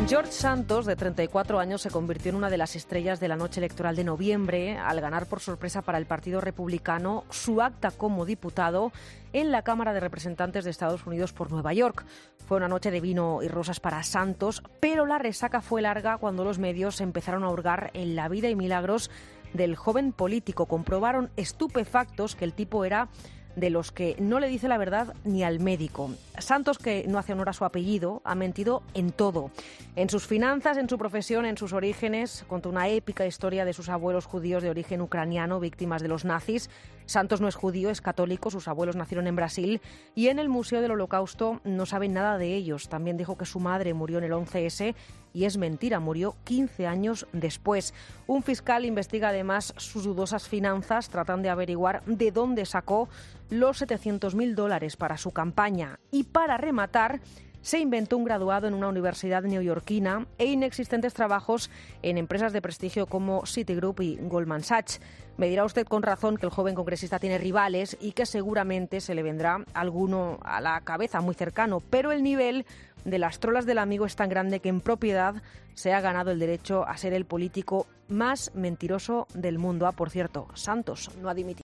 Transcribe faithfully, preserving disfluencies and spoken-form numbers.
George Santos, de treinta y cuatro años, se convirtió en una de las estrellas de la noche electoral de noviembre al ganar por sorpresa para el Partido Republicano su acta como diputado en la Cámara de Representantes de Estados Unidos por Nueva York. Fue una noche de vino y rosas para Santos, pero la resaca fue larga cuando los medios empezaron a hurgar en la vida y milagros del joven político. Comprobaron estupefactos que el tipo era de los que no le dice la verdad ni al médico. Santos, que no hace honor a su apellido, ha mentido en todo. En sus finanzas, en su profesión, en sus orígenes. Contó una épica historia de sus abuelos judíos de origen ucraniano, víctimas de los nazis. Santos no es judío, es católico, sus abuelos nacieron en Brasil y en el Museo del Holocausto no saben nada de ellos. También dijo que su madre murió en el once ese y es mentira, murió quince años después. Un fiscal investiga además sus dudosas finanzas, tratan de averiguar de dónde sacó los setecientos mil dólares para su campaña. Y para rematar, se inventó un graduado en una universidad neoyorquina e inexistentes trabajos en empresas de prestigio como Citigroup y Goldman Sachs. Me dirá usted con razón que el joven congresista tiene rivales y que seguramente se le vendrá alguno a la cabeza muy cercano, pero el nivel de las trolas del amigo es tan grande que en propiedad se ha ganado el derecho a ser el político más mentiroso del mundo. Ah, por cierto, Santos no ha dimitido.